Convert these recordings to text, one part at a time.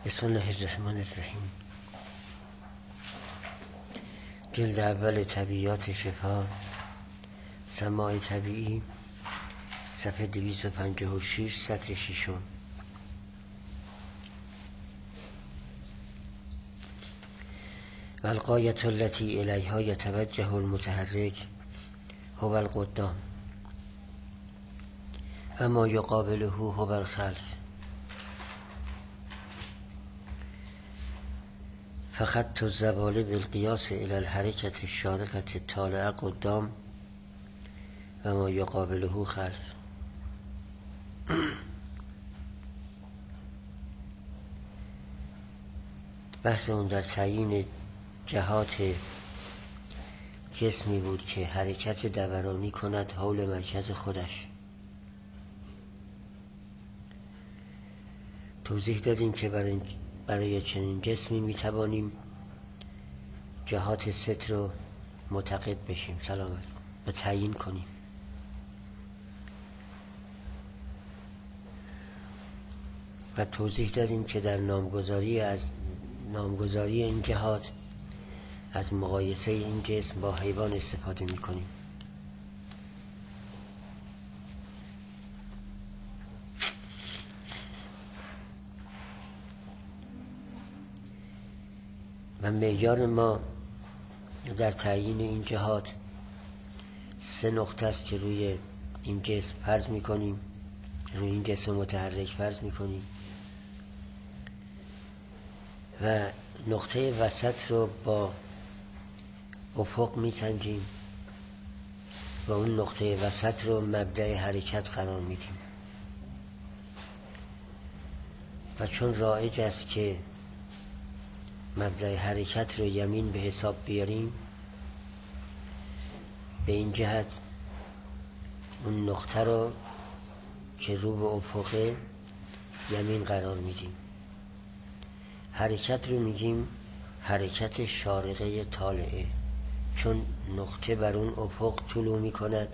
بسم الله الرحمن الرحیم. جلد اول طبیعیات شفا، سماع طبیعی، صفحه 256، سطر 6. و الغایة التي الیها یتوجه المتحرک هو القدام و ما یقابله هو الخلف. فخط الزوال بالقیاس الى الحرکت الشارقة الطالعة قدام و ما یقابله خلف. بحث اون در تعیین جهات جسمی بود که حرکت دورانی کند حول مرکز خودش. توضیح دادیم که برای چنین جسمی میتوانیم جهات ست رو معتقد بشیم، سلامت و تعیین کنیم. و توضیح دادیم که در نامگذاری این جهات از مقایسه این جسم با حیوان استفاده میکنیم. و معیار ما در تعیین این جهات 3 نقطه است که روی این جسم فرض میکنیم، روی این جسم متحرک فرض میکنیم و نقطه وسط رو با افق میسنجیم و اون نقطه وسط رو مبدأ حرکت قرار میدیم. و چون رایج است که مبدأ حرکت رو یمین به حساب بیاریم، به این جهت اون نقطه رو که رو به افقه یمین قرار میدیم. حرکت رو میگیم حرکت شارقه طالعه، چون نقطه بر اون افق طلوع میکند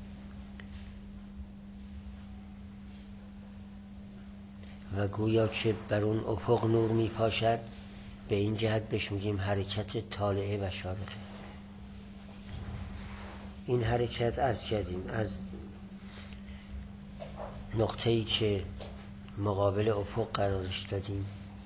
و گویا که بر اون افق نور میپاشد. به این جهت بهش میگیم حرکت طالعه و شارقه. این حرکت از کردیم از نقطه‌ای که مقابل افق قرارش دادیم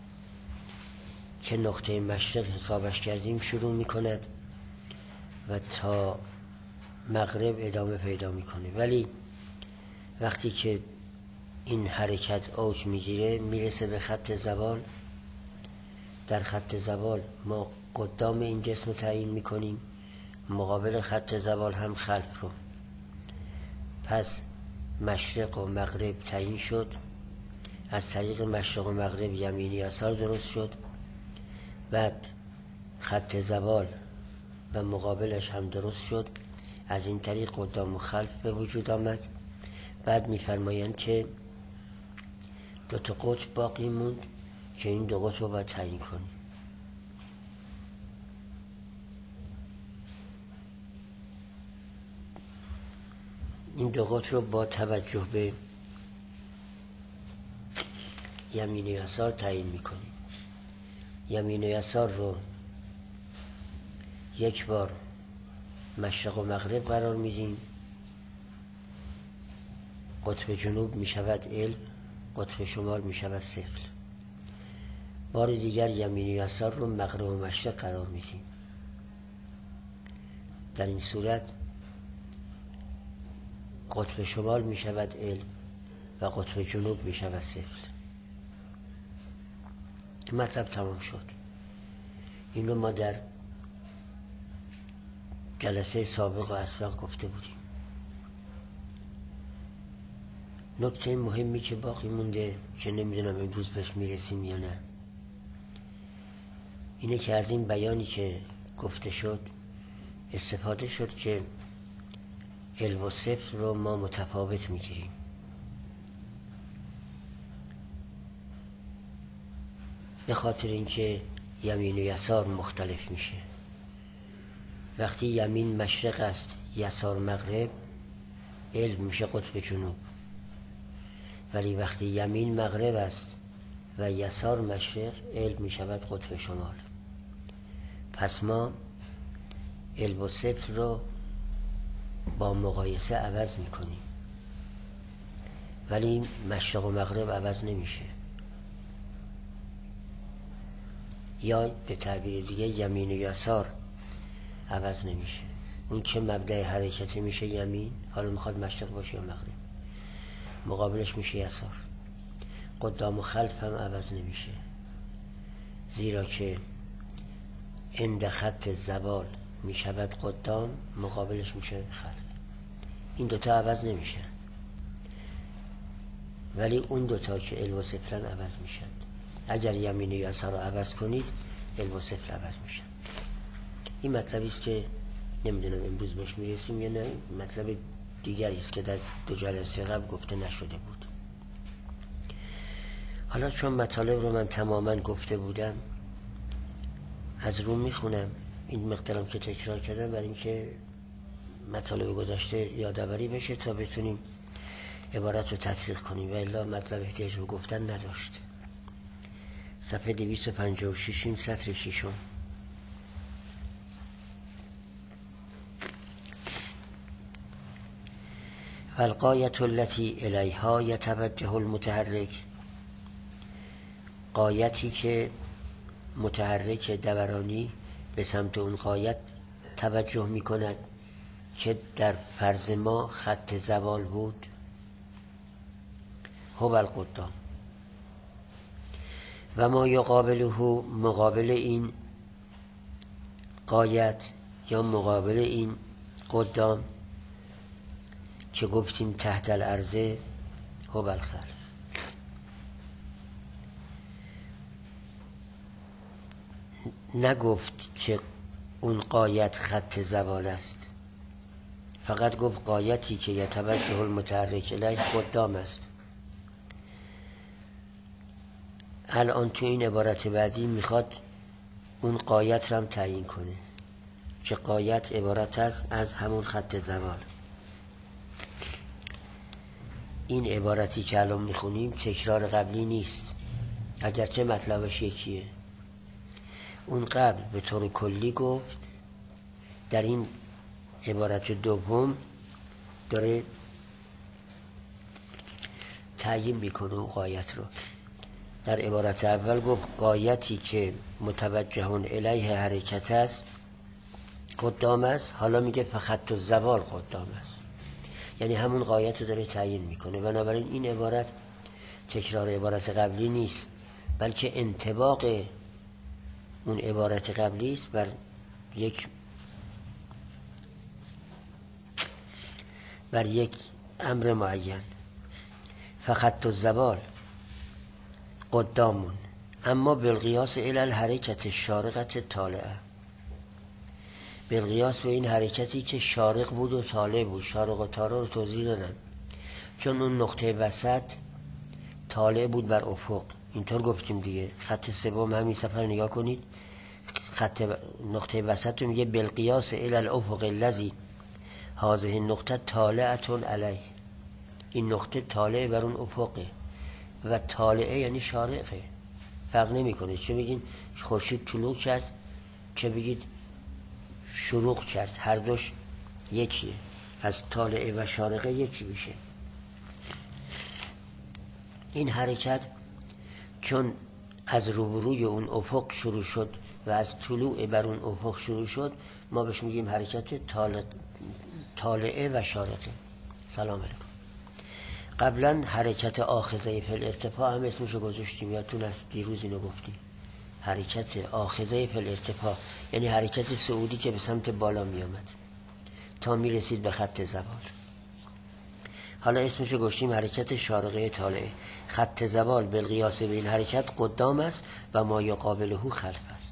که نقطه مشرق حسابش کردیم شروع میکند و تا مغرب ادامه پیدا میکنه. ولی وقتی که این حرکت اوج میگیره میرسه به خط زوال. در خط زوال ما قدام این جسم رو تعیین میکنیم، مقابل خط زوال هم خلف رو. پس مشرق و مغرب تعیین شد، از طریق مشرق و مغرب یمینی یسار درست شد، بعد خط زوال و مقابلش هم درست شد، از این طریق قدام و خلف به وجود آمد. بعد میفرمایند که 2 قطب باقی موند که این 2 قطب رو باید تعیین کنیم. این 2 قطب رو با توجه به یمین و یسار تعیین میکنیم. یمین و یسار رو یک بار مشرق و مغرب قرار میدیم. قطب جنوب میشود علم، قطب شمال میشود سفل. بار دیگر یمین و یسار رو مغرب و مشرق قرار میدیم. در این صورت قطب شمال میشود علم و قطب جنوب میشود سفل. مطلب تمام شد. این رو ما در جلسه سابق و اسبق گفته بودیم. نکته مهمی که باقی مونده که نمیدونم امروز بهش میرسیم یا نه، اینه که از این بیانی که گفته شد استفاده شد که علم و صفر رو ما متفاوت میگیریم. به خاطر اینکه یمین و یسار مختلف میشه. وقتی یمین مشرق است یسار مغرب، علم میشه قطب جنوب. ولی وقتی یمین مغرب است و یسار مشرق علم می شود قطب شمال. پس ما علم و صفر رو با مقایسه عوض می کنیم، ولی مشرق و مغرب عوض نمیشه. یا به تعبیر دیگه یمین و یسار عوض نمیشه. اون که مبدأ حرکت میشه یمین، حالا میخواد مشرق باشه یا مغرب، مقابلش میشه یسار. قدام و خلف هم عوض نمیشه، زیرا که عند خط زوال میشود قدام، مقابلش میشه خلف. این دوتا عوض نمیشه، ولی اون دوتا که علم و صفرن عوض میشن. اگر یمین و یسار رو عوض کنید علم و صفر عوض میشن. این مطلبی است که نمیدونم امروز بهش میرسیم یا نه، مطلب دیگری است که در 2 جلسه قبل گفته نشده بود. حالا چون مطالب رو من تماما گفته بودم، از رو میخونم. این مقدارم که تکرار کردم برای اینکه مطالب گذشته یادآوری بشه تا بتونیم عبارت رو تطبیق کنیم، و الا مطلب احتیاج به گفتن نداشت. صفحه 256 سطر 6. والغایة التي الیها یتوجه المتحرک، غایتی که متحرک دورانی به سمت اون غایت توجه می کند که در فرض ما خط زوال بود، هو القدام. و ما یقابله، مقابل این غایت یا مقابل این قدام که گفتیم تحت الارض، هو الخلف. نگفت که اون غایت خط زوال است، فقط گفت غایتی که یتوجه المتحرک الیه قدام است. الان تو این عبارت بعدی میخواد اون غایت رو هم تعیین کنه که غایت عبارت است از همون خط زوال. این عبارتی که الان میخونیم تکرار قبلی نیست، اگرچه مطلبش یکیه. اون قبل به طور کلی گفت، در این عبارت دوم داره تعیین میکنه اون غایت رو. در عبارت اول گفت غایتی که متوجهون الیه حرکت است قدام است، حالا میگه فخط الزوال قدام است، یعنی همون غایت رو داره تعیین میکنه. بنابراین این عبارت تکرار عبارت قبلی نیست، بلکه انطباق اون عبارت قبلی است بر یک امر معین. فخط الزوال قدامون، اما بالقیاس الی الحرکت الشارقت طالعه، بالقیاس به این حرکتی که شارق بود و طالع بود. شارق و طالع رو توضیح دادم، چون اون نقطه وسط طالع بود بر افق. اینطور گفتیم دیگه. خط سوم همین صفحه نگاه کنید، نقطه وسط رو میگه بالقیاس الی الافق الذی هذه النقطه طالعه علیه. این نقطه طالع بر اون افقه، و طالعه یعنی شارقه، فرق نمیکنه چه بگین خورشید طلوع کرد چه بگید شروق کرد، هر دوش یکیه. از طالعه و شارقه یکی میشه. این حرکت چون از روبروی اون افق شروع شد و از طلوع بر اون افق شروع شد، ما بهش میگیم حرکت طالعه و شارقه. سلام علیکم. قبلا حرکت آخذه فی الارتفاع هم اسمشو گذاشتیم، یادتون است دیروز اینو گفتیم. حرکت آخذه فی الارتفاع یعنی حرکت صعودی که به سمت بالا می آمد تا می رسید به خط زوال. حالا اسمشو گذاشتیم حرکت شارقه طالعه. خط زوال بالقیاس به این حرکت قدام است و ما یقابله خلف است.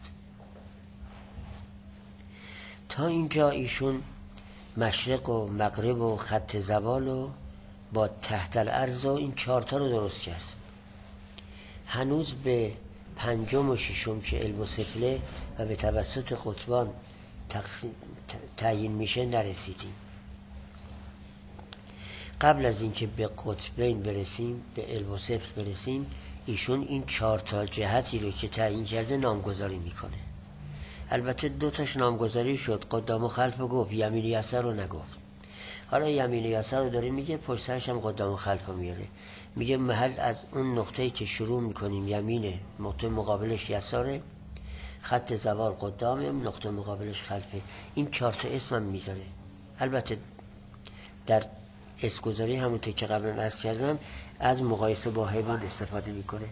تا اینجا ایشون مشرق و مغرب و خط زوال و با تحت الارض و این 4 تا رو درست کرد. هنوز به 5 و 6 که علم و سفله و به توسط قطبان تعیین میشه نرسیدیم. قبل از اینکه به قطبین برسیم، به علم و سفل برسیم، ایشون این 4 تا جهتی رو که تعیین کرده نامگذاری میکنه. البته 2 تاش نامگذاری شد، قدام و خلف رو گفت، یمین یسار رو نگفت. حالا یمین یسار رو داره میگه، پشت سرش هم قدام و خلف رو میاره. میگه محل از اون نقطه‌ای که شروع میکنیم یمینه، نقطه مقابلش یساره، خط زوال قدامه، نقطه مقابلش خلفه. این 4 تا اسم هم میذاره. البته در اسمگذاری همونطور که قبلا عرض کردم از مقایسه با حیوان استفاده میکنه.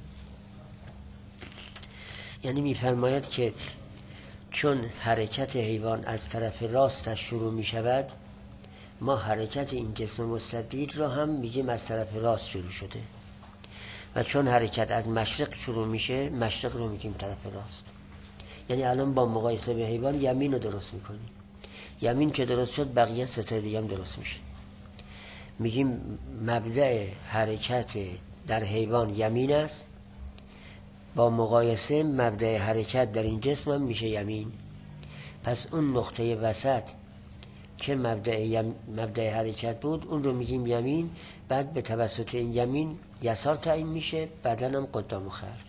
یعنی میفرماید که چون حرکت حیوان از طرف راستش شروع میشود، ما حرکت این جسم مستدیر را هم میگیم از طرف راست شروع شده، و چون حرکت از مشرق شروع میشه، مشرق رو میگیم طرف راست. یعنی الان با مقایسه به حیوان یمین رو درست میکنیم. یمین که درست شد، بقیه 3 تا دیگه هم درست میشه. میگیم مبدأ حرکت در حیوان یمین است، با مقایسه مبدأ حرکت در این جسم هم میشه یمین. پس اون نقطه وسط که مبدأ حرکت بود، اون رو میگیم یمین. بعد به توسط این یمین یسار تعیین میشه، بعدن هم قدام و خلف.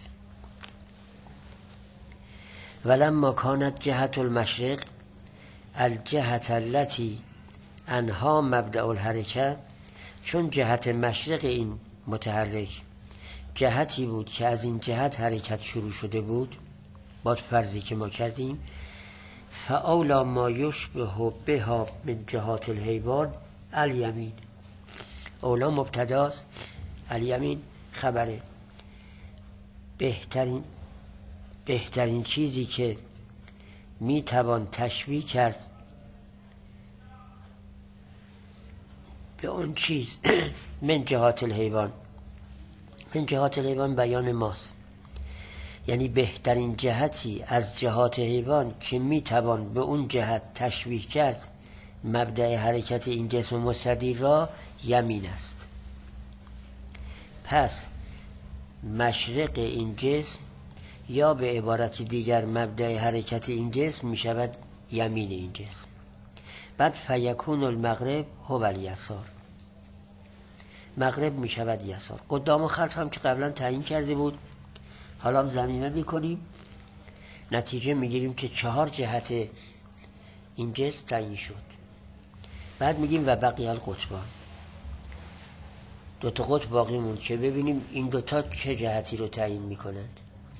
ولما کانت جهت المشرق الجهت التي انها مبدأ الحرکت، چون جهت مشرق این متحرک جهتی بود که از این جهت حرکت شروع شده بود، با فرضی که ما کردیم، فاولا ما یشبه بها من جهات الحیوان الیمین. اولا مبتداست، الیمین خبره. بهترین چیزی که می توان تشبیه کرد به اون چیز من جهات الحیوان، من جهات الحیوان بیان ماست، یعنی بهترین جهتی از جهات حیوان که می توان به اون جهت تشبیه کرد مبدأ حرکت این جسم مستدیر را یمین است. پس مشرق این جسم یا به عبارت دیگر مبدأ حرکت این جسم می شود یمین این جسم. بعد فیکون المغرب هو الیسار، مغرب می شود یسار. قدام و خلف هم که قبلا تعیین کرده بود، حالا هم ضمیمه می کنیم، نتیجه می گیریم که 4 جهت این جسم تعیین شد. بعد میگیم و بقیه القطبان، 2 تا قطب باقی موند که ببینیم این 2 تا چه جهتی رو تعیین می کنند.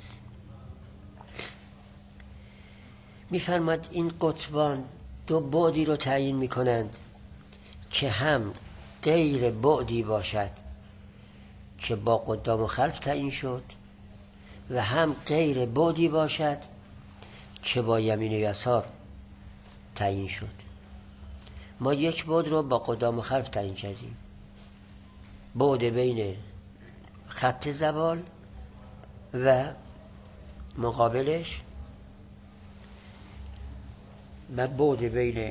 میفرماد این قطبان 2 بعدی رو تعیین می کنند که هم غیر بعدی باشد که با قدام و خلف تعیین شد، و هم غیر بعدی باشد که با یمین و یسار تعیین شد. ما 1 بعد رو با قدام و خلف تعیین کردیم، بعد بین خط زوال و مقابلش، و بعد بین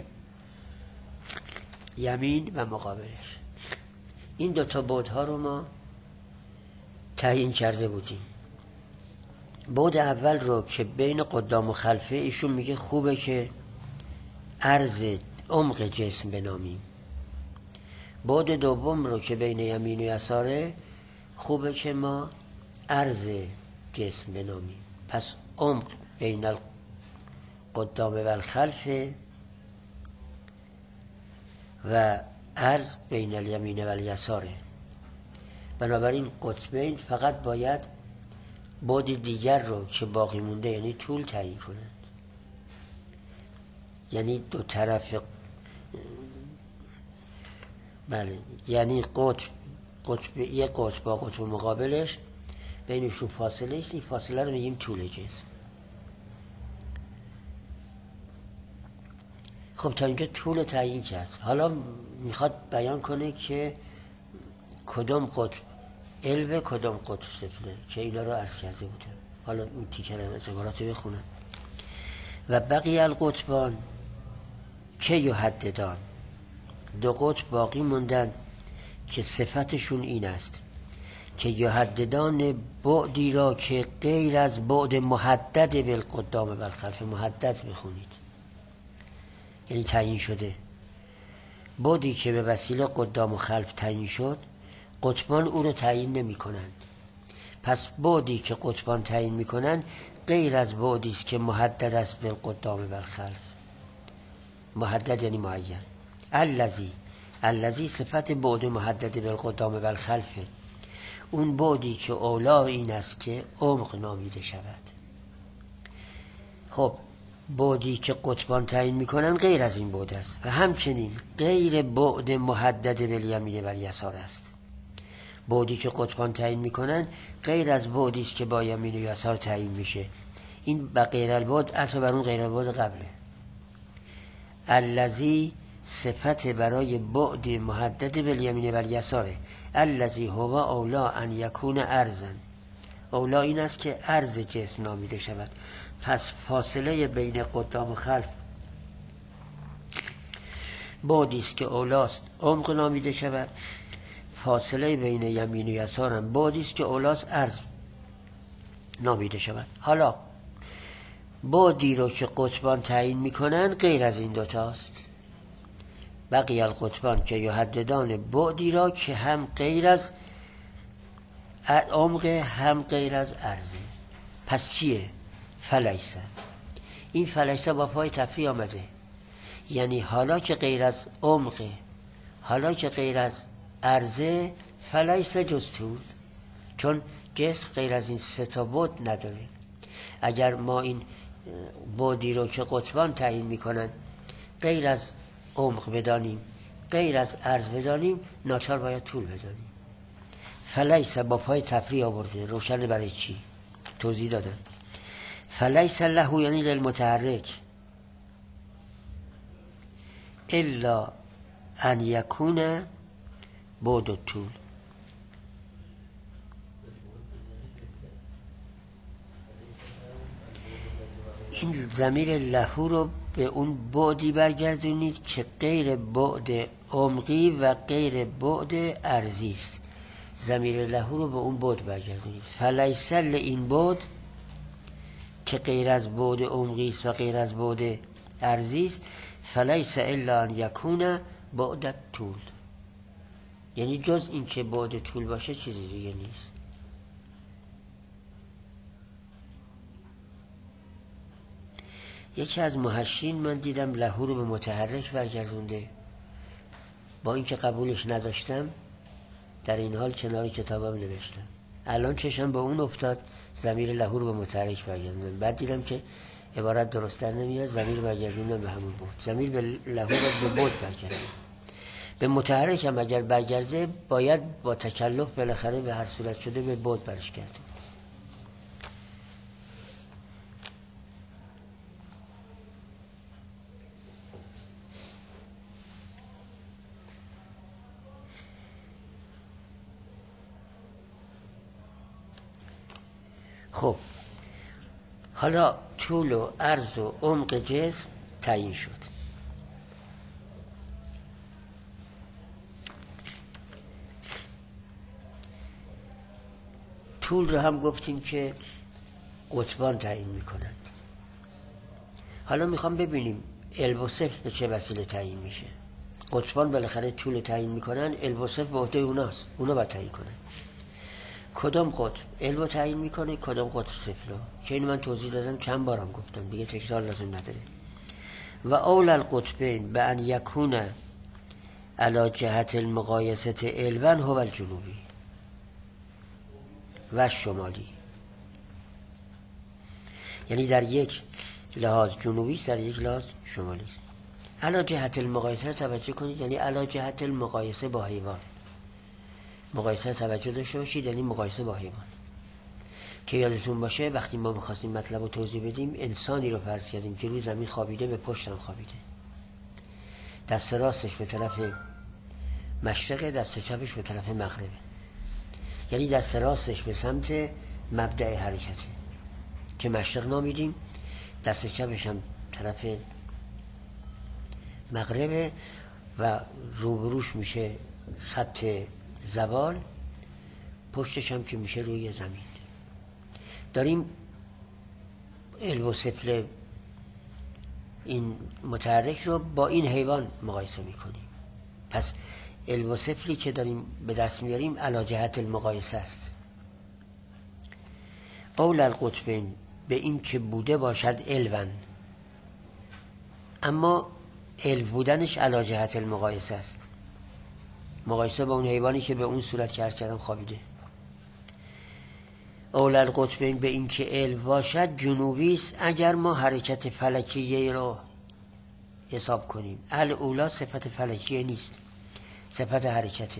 یمین و مقابلش. این 2 تا بعدها رو ما تعیین کرده بودیم. بعد اول رو که بین قدام و خلفه، ایشون میگه خوبه که عرض عمق جسم بنامیم. بعد دوم رو که بین یمین و یساره، خوبه که ما عرض جسم بنامیم. پس عمق بین القدام و الخلف و عرض بین الیمین و الیساره. بنابراین قطبین فقط باید بعد دیگر رو که باقی مونده، یعنی طول، تعیین کنند. یعنی 2 طرف، بله، یعنی قطب 1 قطب با قطب مقابلش بینشون فاصله است. این فاصله رو میگیم طول جسم. خب تا اینجا طول تعیین کرد. حالا میخواد بیان کنه که کدام قطب علو، کدام قطب سفله، که اینا رو عرض کرده بودم. حالا این تیکر هم از عبارات بخونم. و بقیه القطبان که یحددان، 2 قطب باقی موندن که صفتشون این است که یحددان بعدی را که غیر از بعد محدد بالقدام و بالخلف، محدد بخونید یعنی تعیین شده، بعدی که به وسیله قدام و خلف تعیین شد، قطبان او رو تعیین نمی کنند. پس بعدی که قطبان تعیین میکنن غیر از بعدی است که محدد است بالقدام والخلف. محدد یعنی معین. الذی صفت بعد محدد بالقدام والخلفه. اون بعدی که اولا این است که عمق نامیده شود. خب بعدی که قطبان تعیین میکنن غیر از این بعد است و همچنین غیر بعد محدد بالیمین والیسار است. بعدی که قطبان تعیین میکنن غیر از بعدی است که با یمین و یسار تعیین میشه. این با غیر البعد عطف بر اون غیر البعد قبله. الذی صفت برای بعد محدد بالیمین والیساره. الذی هو اولا ان یکون ارضا. اولا این است که عرض جسم نامیده شود. پس فاصله بین قدام و خلف بعدی است که اولاست عمق نامیده شود. فاصله بین یمین و یسار هم بعدی است که اولاست عرض نامیده شود. حالا بعدی رو که قطبان تعیین میکنن غیر از این دوتاست. بقیه القطبان که یحددان بعدی را که هم غیر از عمق هم غیر از عرضه. پس چیه؟ فلیسه. این فلیسه با پای تفریع آمده، یعنی حالا که غیر از عمق، حالا که غیر از عرضه، فلیسه جز طول. چون جسم غیر از این سه تا بعد نداره. اگر ما این بعدی رو که قطبان تعیین میکنن غیر از عمق بدانیم، غیر از عرض بدانیم، ناچار باید طول بدانیم. فلیسه با پای تفریع آورده. روشن برای چی؟ توضیح دادم. فلیس له یعنی للمتحرک الا ان یکون بعد الطول. این ضمیر له رو به اون بعدی برگردونید که غیر بعد عمقی و غیر بعد عرضی است. ضمیر له رو به اون بعد برگردونید. فلیس این بعد که غیر از بعد عمقی است و غیر از بعد عرضی است. فلیس الا ان یکون بعد الطول، یعنی جز این که بعد طول باشه چیزی دیگه نیست. یکی از محشین من دیدم له رو به متحرک برگردونده. با اینکه قبولش نداشتم در این حال کنار کتابم نوشتم. الان چشم با اون افتاد ضمیر له رو به متحرک برگردوندن. بعد دیدم که عبارت درست در نمیاد، ضمیر برگردوندن به همون بود. ضمیر به له رو به بود برگردوندن. به متحرک هم اگر برگرده باید با تکلف بالاخره به هر صورت شده به بود برش کرد. خب حالا طول و عرض و عمق جسم تعیین شد. طول رو هم گفتیم که قطبان تعیین میکنند. حالا میخوام ببینیم علم و صفر به چه وسیله تعیین میشه. قطبان بالاخره طول تعیین میکنن، علم و صفر به عهده اوناست، اونا باید تعیین کنن. کدام قطب علم رو تعیین میکنه، کدام قطب صفر رو، که اینو من توضیح دادم، چند بارم گفتم دیگه، تکرار لازم نداره. و اول القطبین به ان یکون علی جهت المقایسه علما هو الجنوبی و شمالی. یعنی در یک لحاظ جنوبی است، در یک لحاظ شمالی است. علی جهت المقایسه توجه کنید، یعنی علی جهت المقایسه با حیوان. مقایسه توجه داشته باشید، یعنی مقایسه با حیوان. که یادتون باشه وقتی ما می‌خواستیم مطلب رو توضیح بدیم، انسانی رو فرض کردیم که روی زمین خوابیده، به پشتم خوابیده، دست راستش به طرف مشرق، دست چپش به طرف مغرب. یعنی دست راستش به سمت مبدأ حرکته که مشرق نامیدیم، دست چپش هم طرف مغرب و روبروش میشه خط زوال، پشتش هم که میشه روی زمین. داریم علم و سفل این متحرک رو با این حیوان مقایسه میکنیم. پس علم و سفلی که داریم به دست میاریم علی جهت المقایسه است. اول القطبین به این که بوده باشد الون، اما الو بودنش علی جهت المقایسه است، مقایسه با اون حیوانی که به اون صورت که عرض کردم خوابیده. اول القطبین به این که الو باشد جنوبی است اگر ما حرکت فلکیه رو حساب کنیم. الاولا صفت فلکیه نیست، صفت حرکته.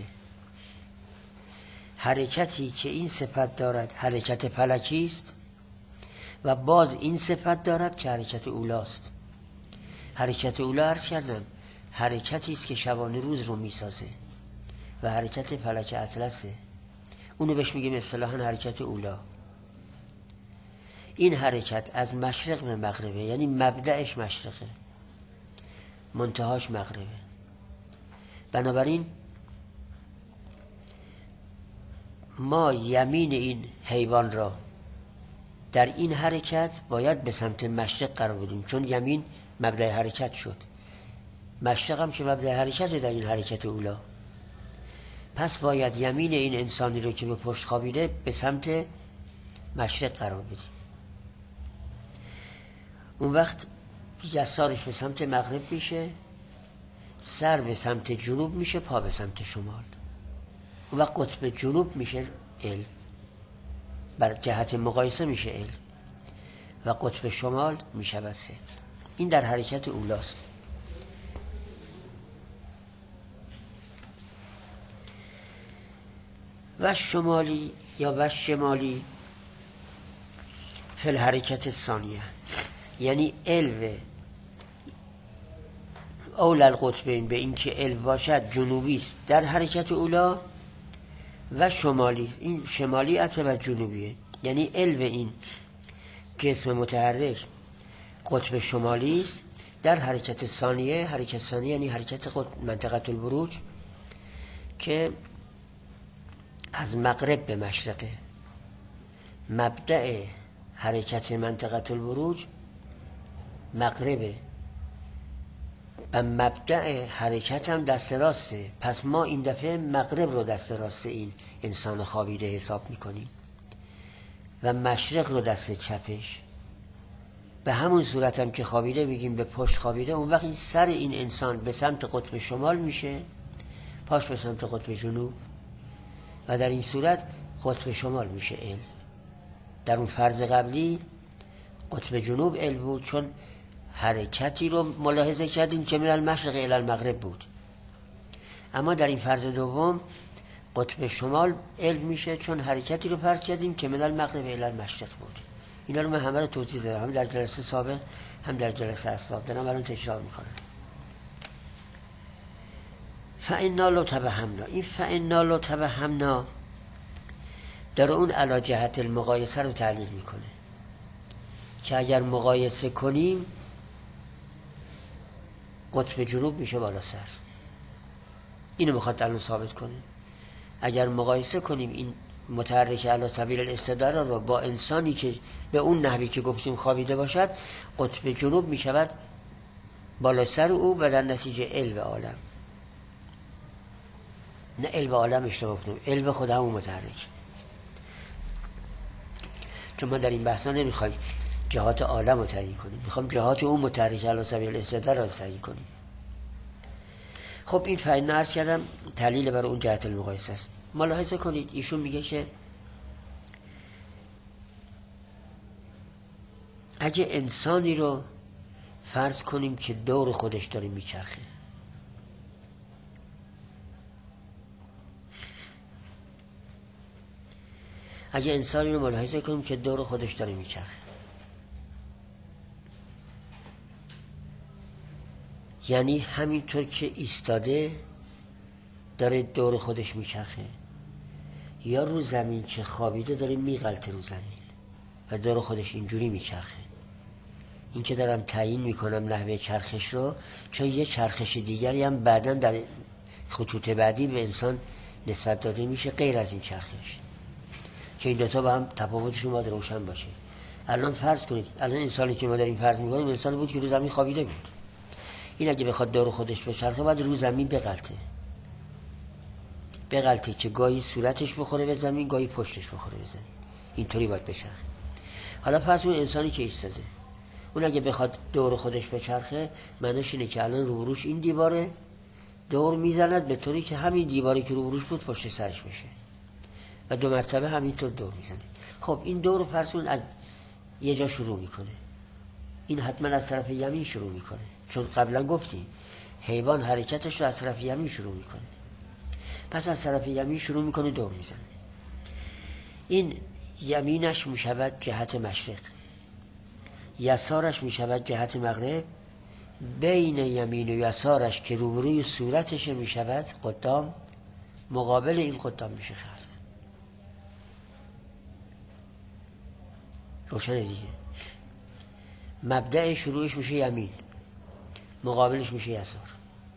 حرکتی که این صفت دارد حرکت فلکی است و باز این صفت دارد که حرکت اولاست. حرکت اولا عرض کردم حرکتی است که شبانه روز رو میسازه و حرکت فلک اطلسه، اونو بهش میگیم اصطلاحاً حرکت اولا. این حرکت از مشرق به مغربه، یعنی مبدأش مشرقه، منتهاش مغربه. بنابراین ما یمین این حیوان را در این حرکت باید به سمت مشرق قرار بدیم، چون یمین مبدأ حرکت شد، مشرق هم که مبدأ حرکت در این حرکت اولا. پس باید یمین این انسانی رو که به پشت خوابیده به سمت مشرق قرار بدیم. اون وقت یسارش به سمت مغرب میشه، سر به سمت جنوب میشه، پا به سمت شمال. اون وقت قطب جنوب میشه ال، بر جهت مقایسه میشه ال، و قطب شمال میشه بسه. این در حرکت اولاست. و شمالی یا و شمالی فی الحرکت ثانیه، یعنی الو اول القطبین به این که الو باشد جنوبی است در حرکت اولا، و شمالی، این شمالی عطف جنوبیه، یعنی الو این جسم متحرک قطب شمالی است در حرکت ثانیه. حرکت ثانیه یعنی حرکت منطقه البروج که از مغرب به مشرقه. مبدأ حرکت منطقه البروج مغربه و مبدأ حرکت هم دست راسته. پس ما این دفعه مغرب رو دست راست این انسان خوابیده حساب میکنیم و مشرق رو دست چپش. به همون صورت هم که خوابیده میگیم به پشت خوابیده. اون وقت این سر این انسان به سمت قطب شمال میشه، پاش به سمت قطب جنوب، و در این صورت قطب شمال میشه ال. در اون فرض قبلی قطب جنوب ال بود، چون حرکتی رو ملاحظه کردیم که من المشرق الی المغرب بود. اما در این فرض دوم قطب شمال ال میشه، چون حرکتی رو فرض کردیم که من المغرب الی المشرق بود. اینا رو من همه رو توضیح دادم، هم در جلسه سابق هم در جلسه اسباق، دارم الان تکرار میکنم. فإنا لو تبهمنا، این فإنا لو تبهمنا در اون علی جهت المقایسه رو تعلیل میکنه که اگر مقایسه کنیم قطب جنوب میشه بالا سر. اینو میخواد الان ثابت کنه. اگر مقایسه کنیم این متحرک علی سبیل الاستدلال رو با انسانی که به اون نحوی که گفتیم خوابیده باشد، قطب جنوب میشود بالا سر او و در نتیجه ال عالم. نه ال عالم اشتباه کنیم، ال خود همون متحرک. چون ما در این بحثا نمیخوایم جهات عالم رو تعیین کنیم، میخوایم جهات اون متحرک علی سبیل الاستدلال رو تعیین کنیم. خب این فعلا عرض کردم تعلیل برای اون جهت المقایسه است. ملاحظه کنید ایشون میگه که اگه انسانی رو فرض کنیم که دور خودش داره میچرخه، اگه انسانی رو ملاحظه کنیم که دور خودش داره میچرخه، یعنی همینطور که ایستاده داره دور خودش میچرخه، یا رو زمین که خوابیده داره میغلطه رو زمین و دور خودش اینجوری میچرخه. این که دارم تعیین میکنم نحوه چرخش رو، چون یه چرخش دیگری هم بعداً در خطوط بعدی به انسان نسبت داده میشه غیر از این چرخش، که این دوتا با هم تفاوتشون باید روشن باشه. الان فرض کنید الان انسانی که ما داریم فرض میکنیم انسان بود که رو زمین خوابیده بود. این اگه بخواد دور خودش بچرخه باید رو زمین بغلطه که گاهی صورتش بخوره به زمین، گاهی پشتش بخوره به زمین، اینطوری باید بچرخه. حالا فرض کنید انسانی که ایستاده، اون اگه بخواد دور خودش بچرخه، معنیش اینه که الان روبروش این دیواره دور میزند به طوری که همین دیواری که روبروش بود پشت سرش بشه و 2 مرتبه همینطور دور میزنه. خب این دور رو فرض کنید از یه جا شروع میکنه، این حتما از طرف یمین شروع میکنه، چون قبلا گفتیم حیوان حرکتش رو از طرف یمین شروع میکنه. پس از طرف یمین شروع میکنه دور میزنه. این یمینش میشود جهت مشرق، یسارش میشود جهت مغرب، بین یمین و یسارش که روبروی صورتش میشود قدام، مقابل این قدام میشه خلف. روشنه دیگه. مبدأ شروعش میشه یمین، مقابلش میشه یسار.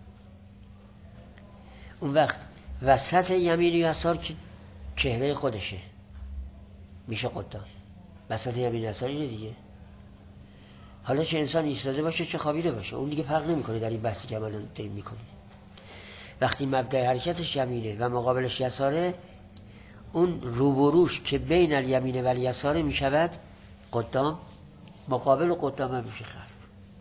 اون وقت وسط یمین و یسار که چهره خودشه میشه قدام. وسط یمین و یسار اینه دیگه. حالا چه انسان ایستاده باشه چه خوابیده باشه، اون دیگه فرق نمیکنه در این بحثی که الان داریم میکنیم. وقتی مبدأ حرکتش یمینه و مقابلش یساره، اون روبروش که بین الیمین و الیساره میشود قدام، مقابل قدام هم میشه خلف.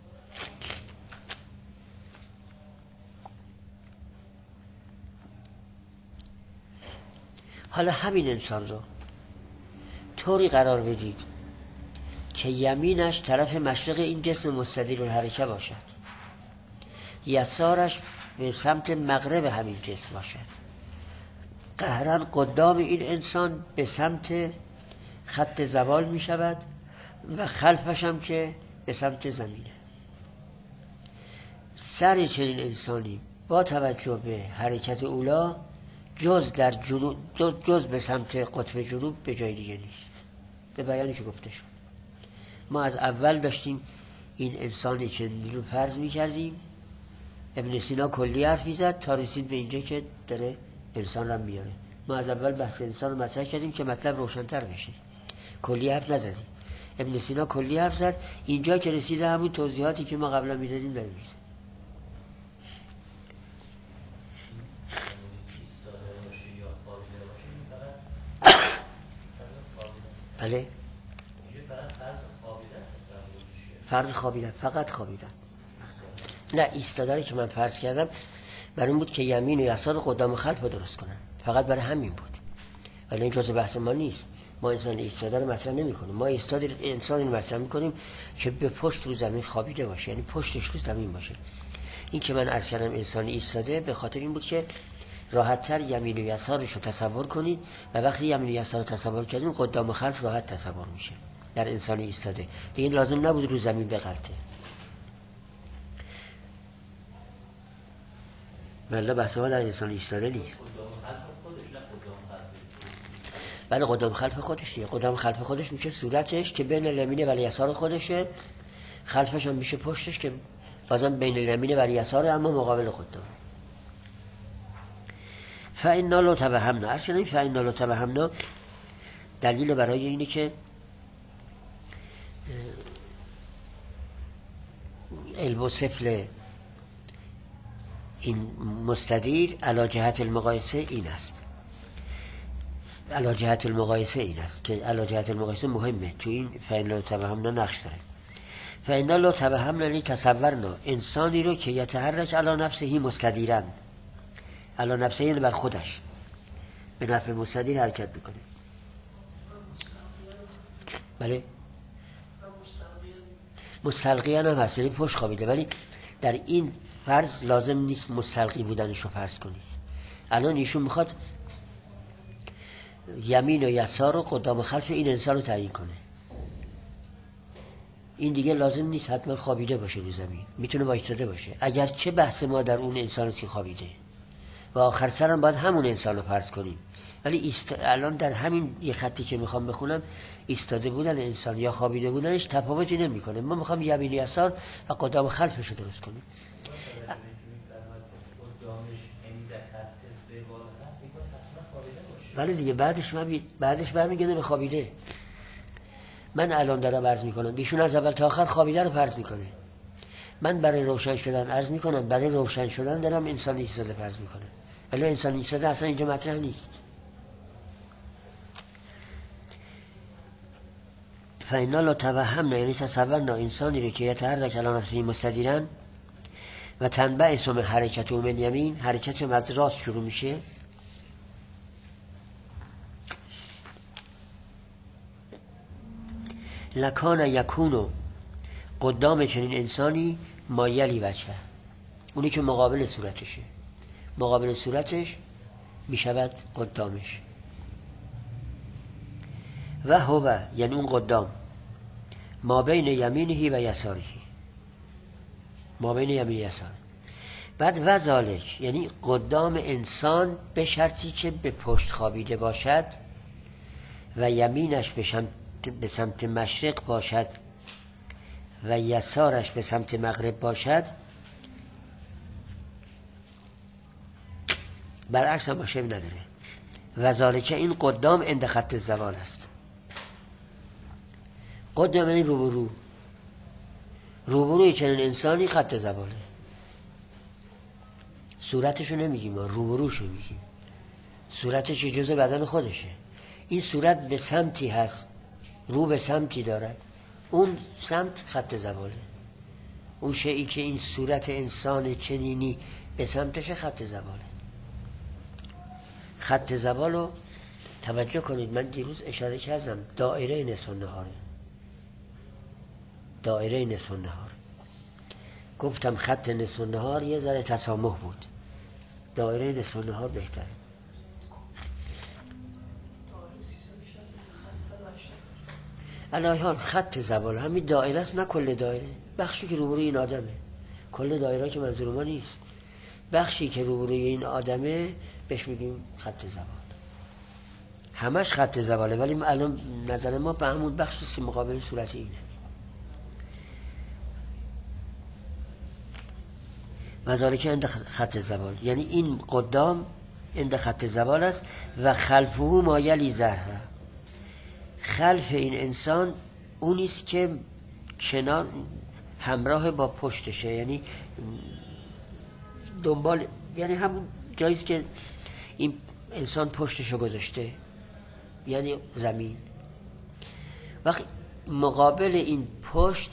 حالا همین انسان رو طوری قرار بدید که یمینش طرف مشرق این جسم مستدیر الحرکه باشد، یسارش به سمت مغرب همین جسم باشد. قهرن قدام این انسان به سمت خط زوال می شود و خلفش هم که به سمت زمینه. سر چنین انسانی با توجه به حرکت اولا جز در جنوب، جز به سمت قطب جنوب به جای دیگه نیست. به بیانی که گفته شد. ما از اول داشتیم این انسانی که رو فرض می کردیم، ابن سینا کلی حرف میزد تا رسید به اینجا که داره انسان را میاره. ما از اول بحث انسان رو مطرح کردیم که مطلب روشن‌تر بشه، کلی حرف نزدیم. ابن سینا کلی حرف زد، اینجا که رسیده همون توضیحاتی که ما قبلا میدادیم داره میده. بله فرض خوابیدن، فقط خوابیدن. نه ایستاداری که من فرض کردم برای این بود که یمین و یسار قدام و خلف رو درست کنن، فقط برای همین بود. ولی این جزء بحث ما نیست. ما انسان ایستاده رو مطرح نمی کنیم. ما ایستاده انسانی رو مطرح می کنیم که به پشت رو زمین خوابیده باشه، یعنی پشتش رو زمین باشه. این که من عرض کردم انسانی ایستاده به خاطر این بود که راحت‌تر یمین و یسارش رو تصور کنید و وقتی یمین و یسار رو تصور کردیم قدام و خلف راحت تصور میشه در انسانی ایستاده. دیگه لازم نبود رو زمین بغلطه. ولی بحث ما در انسان ایستاده نیست. بله قدام خلف خودش دیگه. قدام خلف خودش میشه صورتش که بین الیمین و الیسار خودشه، خلفش هم میشه پشتش که بازم بین الیمین و الیسار اما مقابل قدام. فإنا لو تبهمنا، اصلا این فإنا لو تبهمنا دلیل برای اینه که علم و سفل این مستدیر علی جهت المقایسه این است. علی جهت المقایسه این است که علی جهت المقایسه مهمه تو این فإنا لو تبهمنا نقش داره. فإنا لو تبهمنا یعنی تصورنا انسانی رو که یتحرک علی نفسه مستدیرا، علی نفسه یعنی بر خودش به نفع مستدیر حرکت میکنه. بله مستلقیان هم هست، یعنی پشت خوابیده، ولی در این فرض لازم نیست مستلقی بودنش رو فرض کنید. الان ایشون میخواد یمین و یسار و قدام و خلف این انسان رو تعیین کنه. این دیگه لازم نیست حتما خوابیده باشه رو زمین، میتونه وایساده باشه. اگر چه بحث ما در اون انسان است که خوابیده و آخر سرم باید همون انسان رو فرض کنیم. ولی الان در همین یه خطی که میخوام بخونم ایستاده بودن انسان یا خوابیده بودنش تفاوتی نمیکنه. ما میخوام یمین یسار و قدام و خلفش رو درست کنیم. ولی دیگه بعدش برمیگرده به خوابیده. من الان دارم عرض میکنم، ایشون از اول تا آخر خوابیده رو فرض میکنه. من برای روشن شدن عرض میکنم، برای روشن شدن دارم انسان ایستاده فرض میکنه. ولی انسان ایستاده اصلا اینجا مطرح نیست. فإنا لا توهمنا، یعنی تصورنا انسانی رو که یتحرک علی نفسه مستدیرا و تنبعث من حرکت و من یمین، حرکت از راست شروع میشه، لکان یکونو قدام چنین انسانی مایلی وجهه، اونی که مقابل صورتشه، مقابل صورتش میشود قدامش. و هو یعنی اون قدام ما بین یمینهی و یسارهی، ما بین یمین یسار. بعد و ذالک یعنی قدام انسان به شرطی که به پشت خوابیده باشد و یمینش به سمت مشرق باشد و یسارش به سمت مغرب باشد، برعکس هم باشه نداره. و ذالک این قدام عند خط زوال است. قدام این روبرو، روبروی چنین انسانی خط زواله. صورتشو نمیگیم ما، روبروشو میگیم. صورتش جزء بدن خودشه. این صورت به سمتی هست، رو به سمتی دارد، اون سمت خط زواله. اون شیئی که این صورت انسان چنینی به سمتش خط زواله. خط زوالو توجه کنید، من دیروز اشاره کردم دایره نصف النهاره، دایره نصف النهار. گفتم خط نصف النهار یه ذره تسامح بود، دایره نصف النهار بهتره. علی حال خط زوال همین دایره است، نه کل دایره. بخشی که روبروی این آدمه، کل دایره که منظور ما نیست. بخشی که روبروی این آدمه بهش میگیم خط زوال. همش خط زواله، ولی الان نظر ما به همون بخشی که مقابل صورت اینه. وذالک عند خط زوال یعنی این قدام عند خط زوال است. و خلفه ما یلی ظهره، خلف این انسان اونیست که کنار همراه با پشتشه، یعنی دنبال، یعنی همون جاییست که این انسان پشتشو گذاشته، یعنی زمین. وقتی مقابل این پشت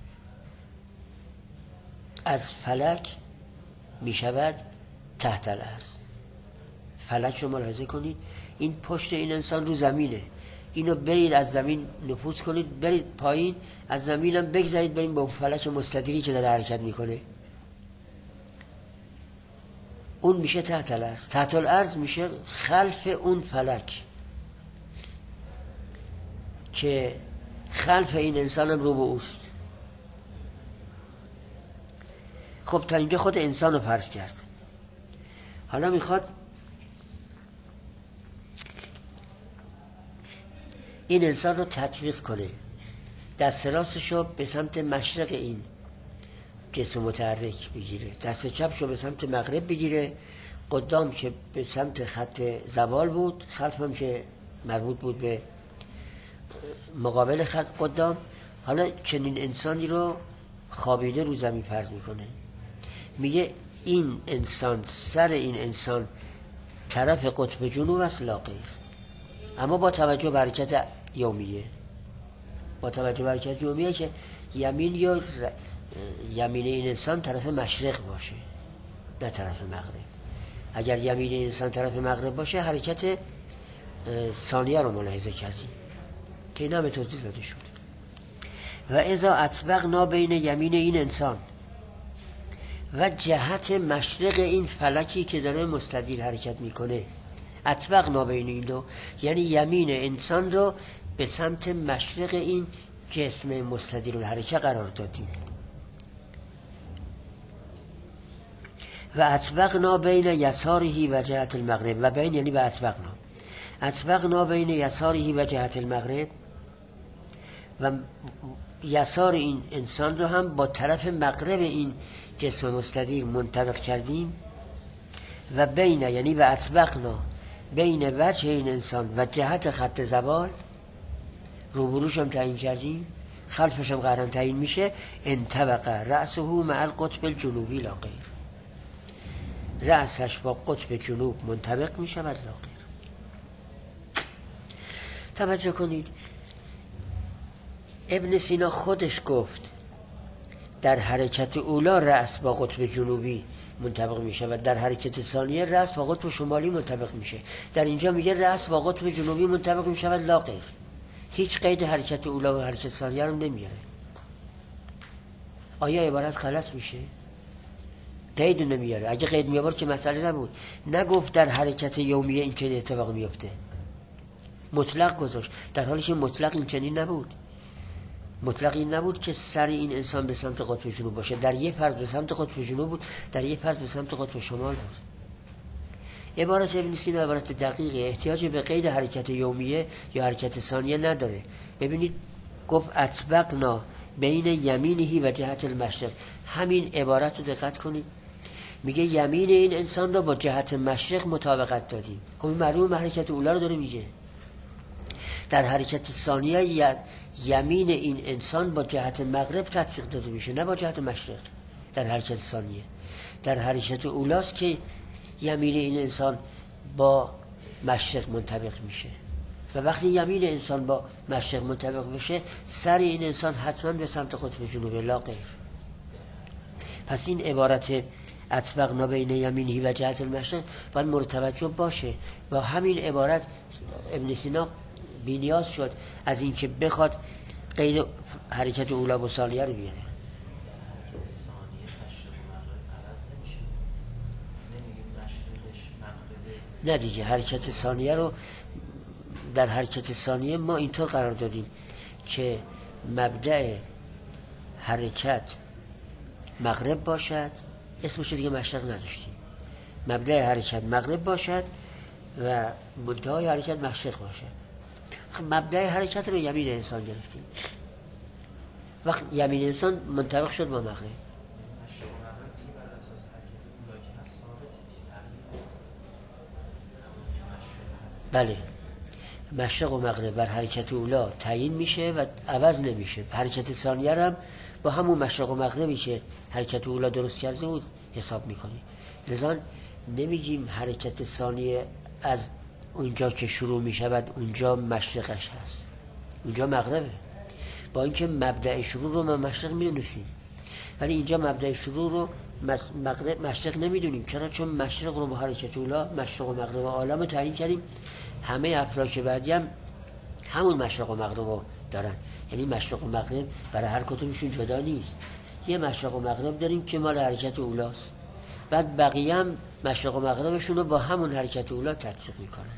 از فلک می شود تحت الارض. فلک رو ملاحظه کنید، این پشت این انسان رو زمینه، اینو برید از زمین نفوذ کنید، برید پایین، از زمینم بگذارید برید با فلک مستدیری که داره حرکت میکنه، اون میشه تحت الارض. تحت الارض میشه خلف اون فلک که خلف این انسانم رو به اوست. خب تا اینجا خود انسان رو فرض کرد. حالا میخواد این انسان رو تطبیق کنه، دست راستش رو به سمت مشرق این جسم متحرک بگیره، دست چپش رو به سمت مغرب بگیره، قدام که به سمت خط زوال بود، خلف هم که مربوط بود به مقابل خط قدام. حالا چنین انسانی رو خوابیده رو زمین فرض میکنه، میگه این انسان، سر این انسان طرف قطب جنوب است لا غیر، اما با توجه به حرکت یومیه، با توجه به حرکت یومیه که یمین یا یمین این انسان طرف مشرق باشه نه طرف مغرب. اگر یمین این انسان طرف مغرب باشه حرکت ثانیه رو ملاحظه کردیم که این همه توضیح داده شد. و اذا اطبقنا بین یمین این انسان و جهت مشرق این فلکی که داره مستدیر حرکت میکنه، اطبقنا بین این دو یعنی یمین انسان رو به سمت مشرق این جسم مستدیر الحرکه قرار دادیم. و اطبقنا بین یساره و جهت المغرب، و بین یعنی به اطبقنا بین یساره و جهت المغرب، و یسار این انسان رو هم با طرف مغرب این جسم مستدیر منطبق کردیم. و بین یعنی به اطبقنا بین وجه این انسان و جهت خط زوال، روبروش هم تعیین کردیم، خلفش هم قرار تعیین میشه. انطبق رأسه مع القطب الجنوبی لا غیر، رأسش با قطب جنوب منطبق میشه و لا غیر. توجه کنید ابن سینا خودش گفت در حرکت اولا رأس با قطب جنوبی منطبق میشه و در حرکت ثانیه رأس با قطب شمالی منطبق میشه. در اینجا میگه رأس با قطب جنوبی منطبق میشه و لا غیر. هیچ قید حرکت اولا و حرکت ثانیه رو نمیاره. آیا عبارت غلط میشه؟ قید نمیاره. اگه قید میآورد که مسئله نبود. نگفت در حرکت یومیه این چنین اتفاق میفته، مطلق گذاشت، در حالی که مطلق این چنین نبود. مطلق این نبود که سر این انسان به سمت قطب جنوب باشه. در یه فرض به سمت قطب جنوب بود، در یه فرض به سمت قطب شمال بود. عبارت ابن سینا عبارت دقیقه، احتیاج به قید حرکت یومیه یا حرکت ثانیه نداره. ببینید گفت اطبقنا بین یمینهی و جهت المشرق. همین عبارت رو دقت کنید، میگه یمین این انسان رو با جهت مشرق مطابقت دادیم. خب معلومه حرکت اولا رو داره میگه. در حرکت ثانیه یمین این انسان با جهت مغرب تطبیق داده میشه، نه با جهت مشرق. در حرکت ثانیه، در حرکت اولاست که یمین این انسان با مشرق منطبق میشه و وقتی یمین انسان با مشرق منطبق بشه سر این انسان حتما به سمت قطب جنوب، لا غیر. پس این عبارت اطبقنا بین یمینی و جهت المشرق باید مرتبط باشه. با همین عبارت ابن سینا بی‌نیاز شد از اینکه بخواد غیر حرکت اولا و ثانیه رو بیاره. نه دیگه، حرکت ثانیه رو در حرکت ثانیه ما اینطور قرار دادیم که مبدأ حرکت مغرب باشد، اسمش دیگه مشرق نداشتیم، مبدأ حرکت مغرب باشد و منتهای حرکت مشرق باشد. مبدأ حرکت رو یمین انسان گرفتیم، وقت یمین انسان منطبق شد با مغرب. بله، مشرق و مغرب بر حرکت اولا تعیین میشه و عوض نمیشه. حرکت ثانیه هم با همون مشرق و مغربی که حرکت اولا درست کرده بود حساب میکنی. لذا نمیگیم حرکت ثانیه از اونجا که شروع میشود اونجا مشرقش هست، اونجا مغربه، با اینکه مبدأ شروع رو ما مشرق میدونستیم، ولی اینجا مبدأ شروع رو مغرب مشرق نمیدونیم. چرا؟ چون مشرق رو با حرکت اولا مشرق و مغرب عالم رو تعیین کردیم. همه افلاک بعدی هم همون مشرق و مغرب رو دارن، یعنی مشرق و مغرب برای هر کدومشون جدا نیست. یه مشرق و مغرب داریم که مال حرکت اولاست، بعد بقیه هم مشرق و مغربشون رو با همون حرکت اولا تطبیق میکنند.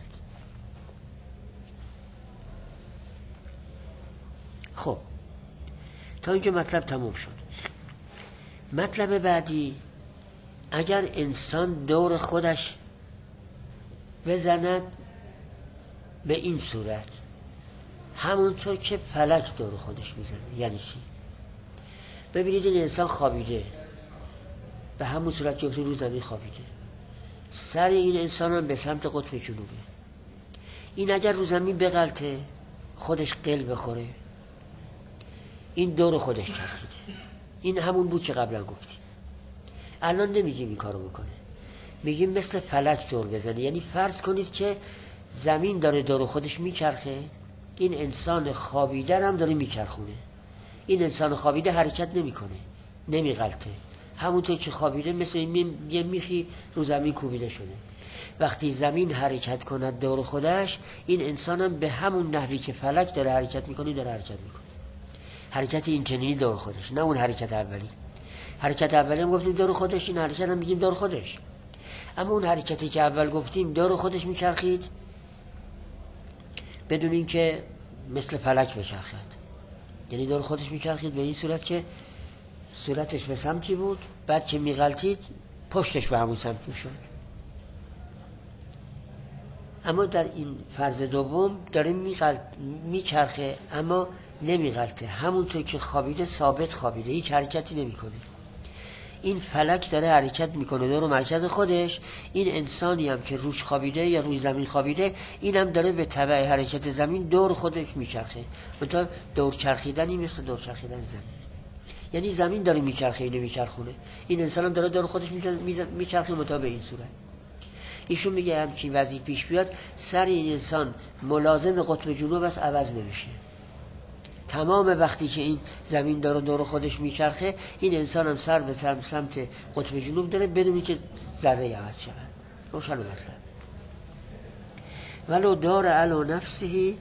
خب تا اینجا مطلب تموم شد. مطلب بعدی، اگر انسان دور خودش بزند به این صورت، همونطور که فلک دور خودش میزنه، یعنی چی؟ ببینید این انسان خوابیده، به همون صورت که رو زمین خوابیده، سر این انسان هم به سمت قطب جنوبه. این اگر رو زمین بغلطه خودش قل بخوره، این دور خودش چرخیده. این همون بود که قبلا گفتیم. الان نمیگیم این کارو بکنه، میگیم مثل فلک دور بزنه. یعنی فرض کنید که زمین داره دور خودش میچرخه، این انسان خوابیده هم داره میچرخونه. این انسان خوابیده حرکت نمیکنه، نمیغلطه، همونطور که خوابیده مثل یه میخی رو زمین کوبیده شده. وقتی زمین حرکت کند دور خودش، این انسان هم به همون نحوی که فلک داره حرکت میکنه داره حرکت میکنه. حرکت این چنینی دور خودش، نه اون حرکت اولی. حرکت اولی هم گفتیم دور خودش، این حرکت هم میگیم دور خودش. اما اون حرکتی که اول گفتیم دور خودش میچرخید بدون این که مثل فلک بچرخد، یعنی دور خودش میچرخید به این صورت که صورتش به سمتی بود، بعد که میغلطید پشتش به همون سمت میشد. اما در این فرض دوم داره میچرخه اما نمیغلطه، همونطور که خوابیده ثابت خوابیده، هیچ حرکتی نمیکنه. این فلک داره حرکت میکنه دور مرکز خودش. این انسانی هم که روش خوابیده یا روی زمین خوابیده، این هم داره به تبع حرکت زمین دور خودش میچرخه. منتها دور چرخیدنی مثل دور چرخیدن زمین، یعنی زمین داره میچرخه اینو میچرخونه، این انسان هم داره دور خودش میچرخه منتها به این صورت. ایشون میگه همچین وضعی پیش بیاد، سر این انسان ملازم قطب جنوب است، عوض نمیشه، تمام وقتی که این زمین داره دور خودش میچرخه، این انسان هم سر به سمت قطب جنوب داره بدون که ذره عوض شود. روشن مطلب. ولو دار علی نفسه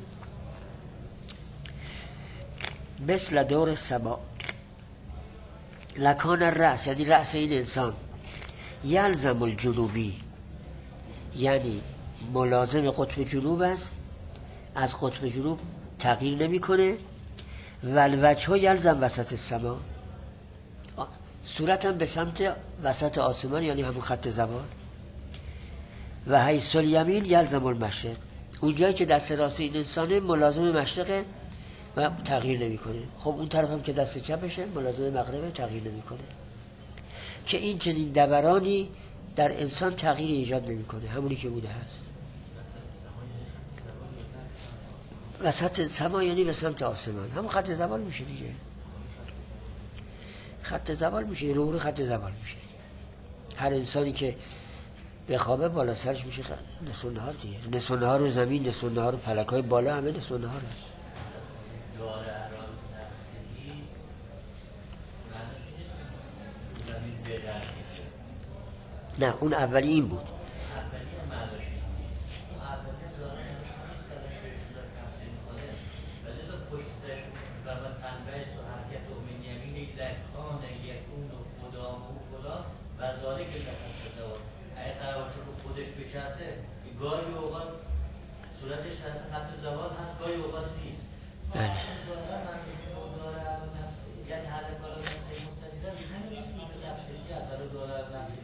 مثل دور سما لکان الرأس، یعنی رأس این انسان یلزم الجنوبی، یعنی ملازم قطب جنوب است، از قطب جنوب تغییر نمیکنه. والوجه یلزم وسط السما، صورتم به سمت وسط آسمان، یعنی همون خط زوال. و حیث الیمین یلزم المشرق، اونجایی که دست راست این انسانه ملازم مشرقه و تغییر نمیکنه. خب اون طرف هم که دست چپشه ملازم مغربه، تغییر نمیکنه. که این چنین دورانی در انسان تغییر ایجاد نمیکنه، همونی که بوده هست. وسط سما یعنی به سمت آسمان، همون خط زوال میشه دیگه. خط زوال میشه، رو خط زوال میشه. هر انسانی که به خوابه بالا سرش میشه نصف النهار دیگه. نصف النهار رو زمین، نصف النهار رو فلک‌های بالا، همه نصف النهار هست. نه اون اولی این بود. گاهی اوقات صورتش خط زوال هست، گاهی اوقات نیست. بله. یعنی حرکات مستقیما همین نیست که لفظی اول داره لفظی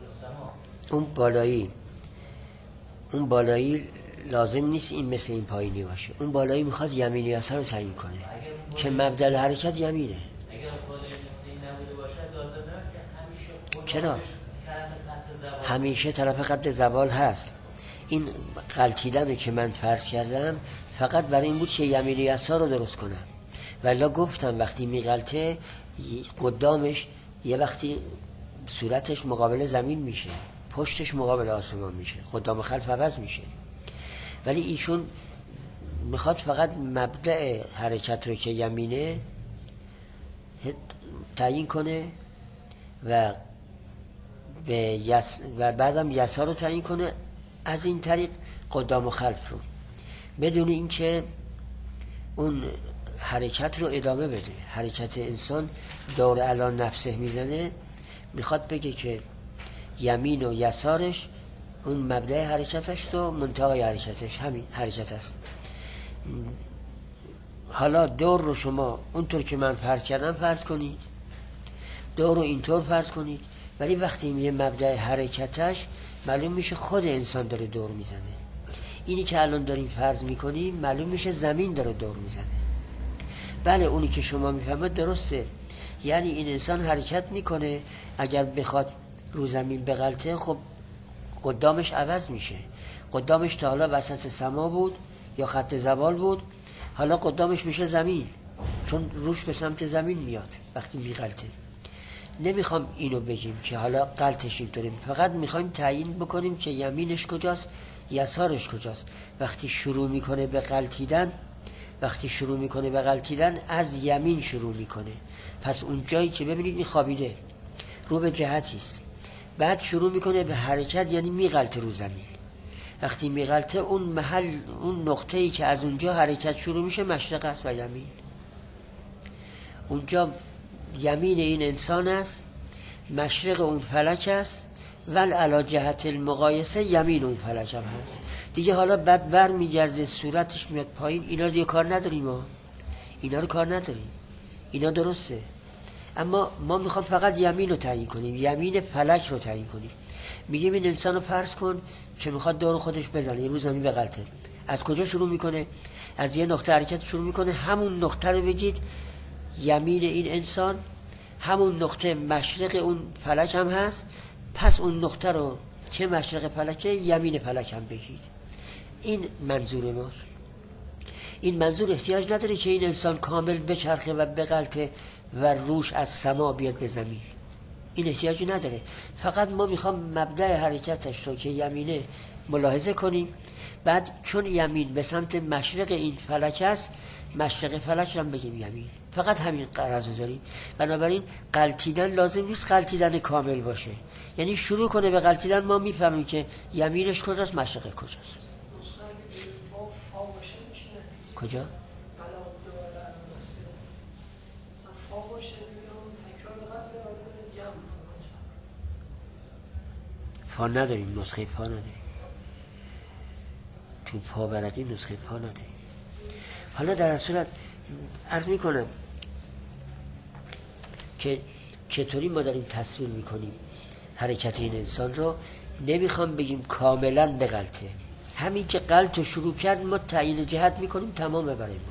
اون بالایی لازم نیست این مثل این پایینی باشه. اون بالایی میخواد یمینی اثر رو تعیین کنه که مبدأ حرکت یمینه. اگر بالایی مثل این نبوده باشه لازم نه که همیشه چرا؟ همیشه طرف خط زوال هست. این غلطیدن که من فرض کردم فقط برای این بود که یمینی یسار رو درست کنم. ولی گفتم وقتی میغلطه قدامش یه وقتی صورتش مقابل زمین میشه، پشتش مقابل آسمان میشه، قدام خلف عوض میشه. ولی ایشون میخواد فقط مبدأ حرکت رو که یمینه تعیین کنه و و بعدم یسار رو تعیین کنه، از این طریق قدام و خلف رو، بدون اینکه اون حرکت رو ادامه بده. حرکت انسان دور علی نفسه میزنه، میخواد بگه که یمین و یسارش اون مبدأ حرکتش و منتهای حرکتش همین حرکت است. حالا دور رو شما اونطور که من فرض کردم فرض کنید، دور رو اینطور فرض کنید، ولی وقتی میگه مبدأ حرکتش معلوم میشه خود انسان داره دور میزنه. اینی که الان داریم فرض میکنیم معلوم میشه زمین داره دور میزنه. بله اونی که شما میفهمید درسته، یعنی این انسان حرکت میکنه، اگر بخواد رو زمین بغلطه خب قدامش عوض میشه. قدامش تا حالا وسط سما بود یا خط زوال بود، حالا قدامش میشه زمین، چون روش به سمت زمین میاد وقتی میغلطه. نمیخوام اینو بگیم که حالا غلطش اینطوری، فقط میخوایم تعیین بکنیم که یمینش کجاست یسارش کجاست. وقتی شروع میکنه به غلطیدن از یمین شروع میکنه. پس اون جایی که ببینید این خوابیده رو به جهتی است، بعد شروع میکنه به حرکت، یعنی میغلطه رو زمین. وقتی میغلطه اون محل، اون نقطه‌ای که از اونجا حرکت شروع میشه مشرق است و یمین. اونجا یمین این انسان است، مشرق اون فلک است، ول علی جهت المقایسه یمین اون فلک هم هست دیگه. حالا بعد بر میگرده صورتش میاد پایین، اینا دیگه کار نداریم، ما اینا رو کار نداریم، اینا درسته. اما ما میخوام فقط یمین رو تعیین کنیم، یمین فلک رو تعیین کنیم. میگیم این انسان رو فرض کن که میخواد دور خودش بزنه، یه روز زمین بغلطه. از کجا شروع میکنه؟ از یه نقطه حرکت شروع میکنه، همون نقطه رو بگید یمین این انسان، همون نقطه مشرق اون فلک هم هست، پس اون نقطه رو که مشرق فلکه یمین فلک هم بگید. این منظور ماست. این منظور احتیاج نداره که این انسان کامل بچرخه و بغلطه و روش از سما بیاد به زمین، این احتیاجی نداره. فقط ما میخوام مبدأ حرکتش رو که یمینه ملاحظه کنیم، بعد چون یمین به سمت مشرق این فلک است، مشرق فلک رو بگیم یمین. فقط همین قرض رو داریم. بنابراین غلطیدن لازم نیست غلطیدن کامل باشه، یعنی شروع کنه به غلطیدن، ما میفهمیم که یمینش کجاست، مشرق کجاست. کجا؟ فا نداریم، نسخه فا نداریم، تو پا برقی نسخه پا نداریم. حالا در صورت عرض میکنم که چطوری ما داریم تصویر میکنیم حرکت این انسان رو. نمیخوام بگیم کاملا به غلطه، همین که غلط رو شروع کرد ما تعیین جهت میکنیم تمامه برای ما.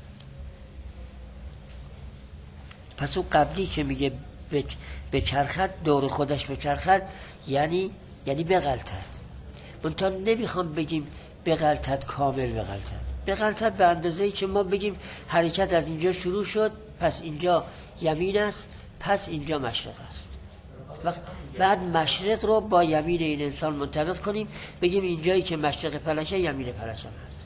پس اون قبلی که میگه به چرخت، دور خودش به چرخت، یعنی به غلطت. منتها نمیخوام بگیم به غلطت، کامل به غلطت. به غلطت به اندازه‌ای که ما بگیم حرکت از اینجا شروع شد، پس اینجا یمین است، پس اینجا مشرق است. بعد مشرق رو با یمین این انسان منطبق کنیم، بگیم اینجایی که مشرق فلکه یمین فلک هم هست.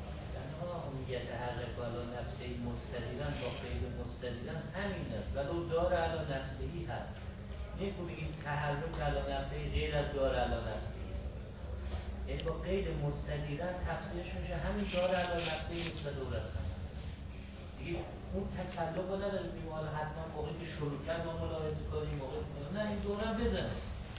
تحرک علی نفسه غیر از دار علی نفسه است، یعنی با غیر مستدیرن تفسیرش میشه همین دار علی نفسه مستدور است دیگه. اون تکلف رو نداره بگیم حالا حتما موقعی که شروع کرد ما ملاحظه کنیم، موقعی نه این دورم بزنه.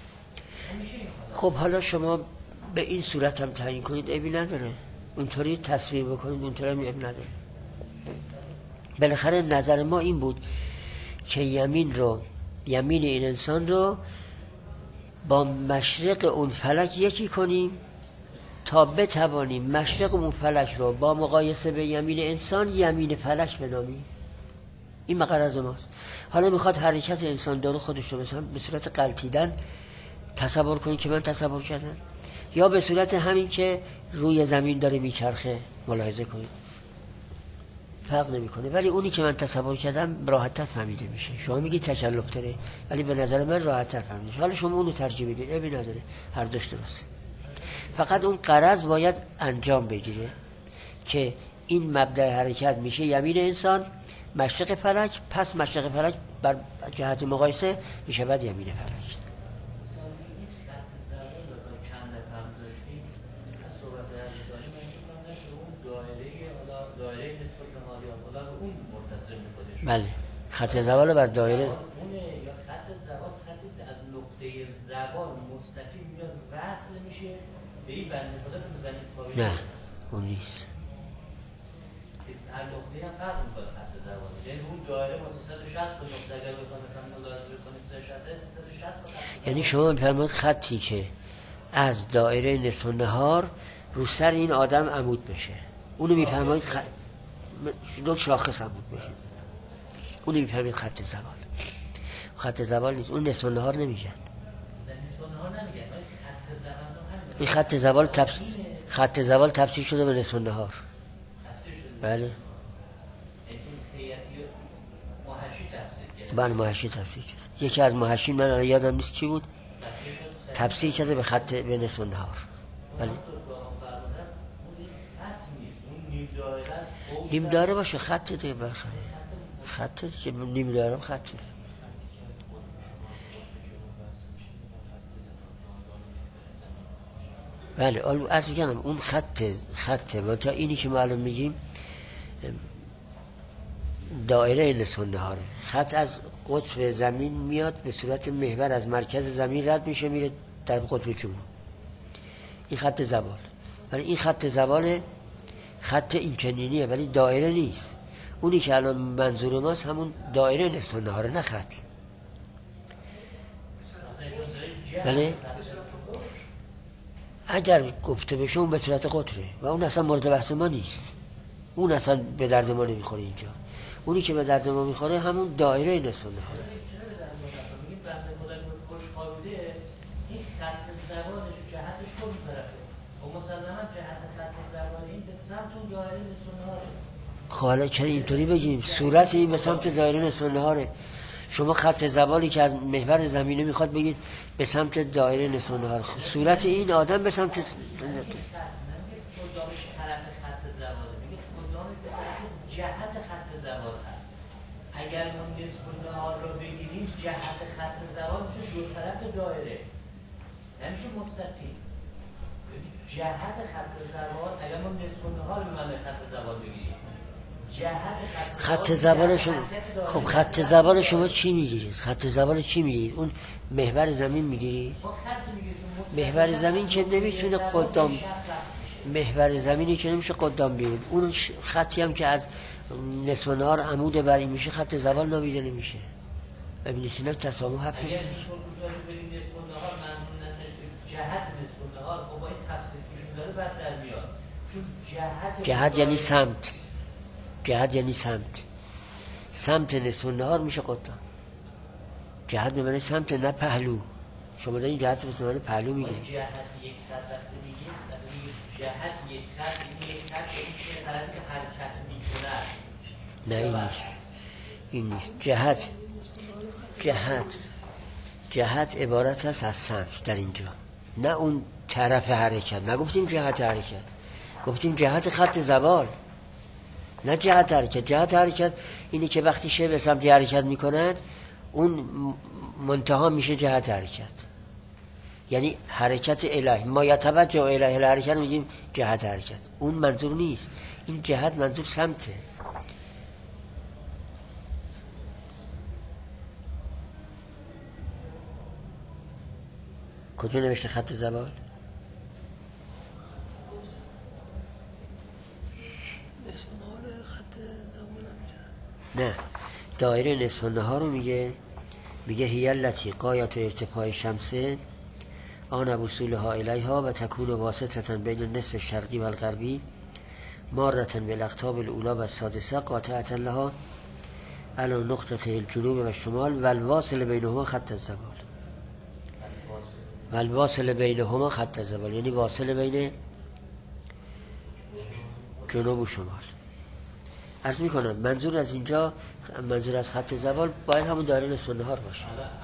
خب حالا شما به این صورت هم تعیین کنید، عیبی نداره، اونطوری تصویر بکنید، اونطوری هم عیبی نداره. بالاخره نظر ما این بود که یمین این انسان رو با مشرق اون فلک یکی کنیم تا بتوانیم مشرق اون فلک رو با مقایسه به یمین انسان یمین فلک بنامیم. این مقرض ماست. حالا میخواد حرکت انسان داره خودش رو مثلا به صورت غلطیدن تصور کنید که من تصور کردم، یا به صورت همین که روی زمین داره میچرخه ملاحظه کنید، فرق نمیکنه. ولی اونی که من تصور کردم راحت‌تر فهمیده میشه. شما میگی تکلف داره، ولی به نظر من راحت‌تر فهمیده میشه. حالا شما اونو ترجیح بدید، عیبی نداره، هر دوش درسته. فقط اون غرض باید انجام بگیره که این مبدأ حرکت میشه یمین انسان، مشرق فلک، پس مشرق فلک بر جهت مقایسه میشه بعد یمین فلک. بله، خط زوال بر دایره. اونه یا خط زوال خطی است از نقطه زوال مستقیم میاد وصل میشه به این بنده خدا که زمین پایین. نه اون نیست. هر نقطه هم فرق میکنه خط زوال. یعنی اون دایره واسه 160 تا نقطه اگر بخوام مثلا ملاحظه بکنید 360 یعنی شما می‌فرمایید خطی که از دایره نصف النهار رو سر این آدم عمود بشه، اونو می‌فرمایید دو شاخص عمود بشه، اونو می‌فهمید خط زوال. خط زوال نیست، اون نصف النهار نمیگن. این خط زوال تفسیر شده به نصف النهار. بله. بله محشی تفسیر کرد. یکی از محشین من یادم نیست کی بود، تفسیر کرده به خط به نصف النهار. بله. نیم داره باشه خط دیگه بخره. خط که نیم دارم خط. بله اصلا کنم اون خطه ما تا اینی که معلوم میگیم دایره نصف النهاره. خط از قطب زمین میاد به صورت محور از مرکز زمین رد میشه میره در قطب جنوب. این خط زوال. ولی این خط زوال خط این چنینیه ولی دایره نیست. اونی که الان منظور ماست همون دایره نصف النهاره، نه خط. بله اگر گفته بشه اون به صورت قطره و اون اصلا مورد بحث ما نیست، اون اصلا به درد ما نمیخوره. اینجا اونی که به درد ما میخوره همون دایره نصف النهاره. این خط زوالش جهتش کدوم طرفه؟ و مسلما جهت خط زوال این به سمت اون دایره نصف النهاره. خب حالا چرا اینطوری بگیم؟ صورت این به سمت دایره نصف النهاره. شما خط زوالی که از محور زمینه میخواد بگید به سمت دایره نصف النهار، صورت این آدم به سمت قدامش طرف خط زواله، میگه قدامش به طرف جهت خط زوال هست. اگر ما نصف النهار رو بگیریم جهت خط زوال میشه دو طرف دایره، نمیشه مستقیم. جهت خط زوال اگر ما نصف النهار رو من خط زوال بگیریم، جهت خط زوال شما، خب خط زوال شما چی میگیرید؟ خط زوال چی میگیرید؟ اون محور زمین میگیرید؟ محور زمین که نمیتونه قدام، محور زمینی که نمیشه قدام بیرید. اون خطی هم که از نصف النهار عمود بری میشه خط زوال نامیده نمیشه. ببینید اینا تسامح حرف نمیشه. جهت نصف النهار خب با این تفسیر کشون داره بس در میاد، چون جهت یعنی سمت، جهت یعنی سمت، سمت نصف النهار میشه قدام. جهت به معنی سمت نه پهلو. شما دارین جهت به معنی پهلو میگیرید. جهت یک خط وقتی میگید جهت یک خط، این یک خط این طرفی که حرکت میکنه. نه این نیست، این نیست. جهت عبارت است از سمت در اینجا، نه اون طرف حرکت. نگفتیم جهت حرکت، گفتیم جهت خط زوال، نه جهت حرکت. جهت حرکت اینه که وقتی شی به سمت حرکت میکنن اون منتها میشه جهت حرکت، یعنی حرکت الهی. ما یتوجه الیه الحرکت میگیم جهت حرکت. اون منظور نیست، این جهت منظور سمته. کجا نوشته خط زوال؟ نه، دایره نصف النهار رو میگه هی التی غایت ارتفاع شمسه آن وصولها الیها و تکون واسطة بین النصف الشرقی و الغربی مارة بالاقطاب الاولی و السادسه قاطعة لها علی نقطه الجنوب و الشمال و الواصل بینهما خط الزوال. و الواصل بینهما خط الزوال یعنی واصل بین جنوب و شمال. عرض میکنم منظور از اینجا، منظور از خط زوال باید همون دایره نصف النهار باشه.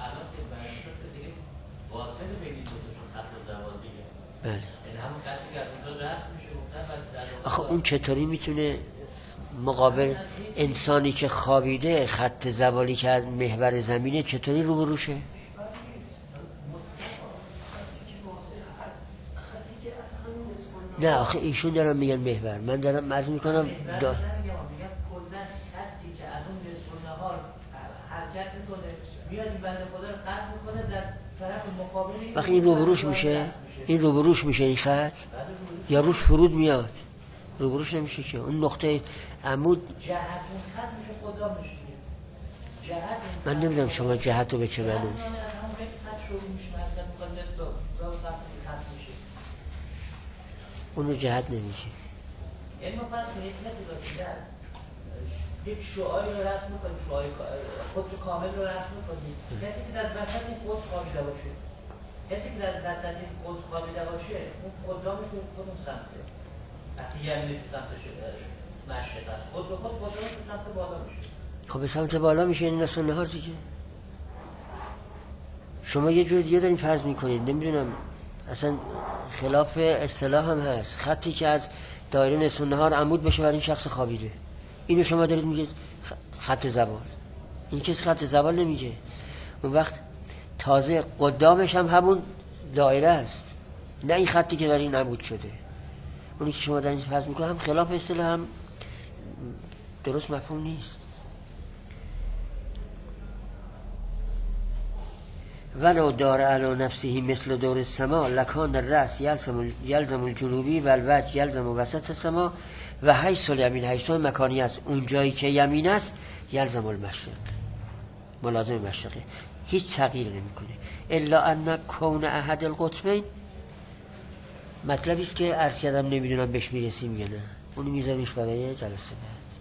واصل بین دو تا خط زوال دیگه. بله. یعنی همون خطی که از اونجا رسم میشه. آخه اون چطوری میتونه مقابل انسانی که خوابیده خط زوالی که از محور زمینه چطوری روبروشه؟ نه آخه ایشون دارم میگن محور، من دارم عرض میکنم وقتی این روبروش میشه، این روبروش میشه این خط یا روش فرود میاد؟ روبروش نمیشه که اون نقطه عمود. من نمیدونم شما جهت رو به چه معنی اونو جهت نمیشه. یعنی ما فرض کنیم یک کسی باشه یک شعاعی رو رسم میکنیم، شعاع قطر کامل رو رسم میکنیم، کسی که در وسط این قطر خوابیده باشه، کسی که در وسط این قطر خوابیده باشه اون قدامش به کدوم سمته؟ وقتی یمینش به سمت مشرق است، خود به خود قدامش به سمت بالا میشه. خب به سمت بالا میشه این نصف النهار دیگه. شما یه جور دیگه دارین فرض میکنید، نمیدونم اصلا خلاف اصطلاح هم هست. خطی که از دایره نصف النهار عمود بشه برای این شخص خوابیده، اینو شما دارید میگید خط زوال. این کسی خط زوال نمیگه. اون وقت تازه قدامش هم همون دایره است، نه این خطی که برای این عمود شده. اونی که شما دارید فرض میکنید هم خلاف اصطلاح هم درست مفهوم نیست. ولو دار علی نفسه مثل دور السما لکان الرأس یلزم الجنوبی و الوجه یلزم وسط السما و حیث الیمین، حیث مکانی است، اون جایی که یمین است یلزم المشرق، ملازم مشرقه، هیچ تغییر نمیکنه. الا ان کون احد القطبین، مطلبی است که عرض کردم نمیدونم بهش میرسیم یا نه، اونو میذاریش برای جلسه بعد.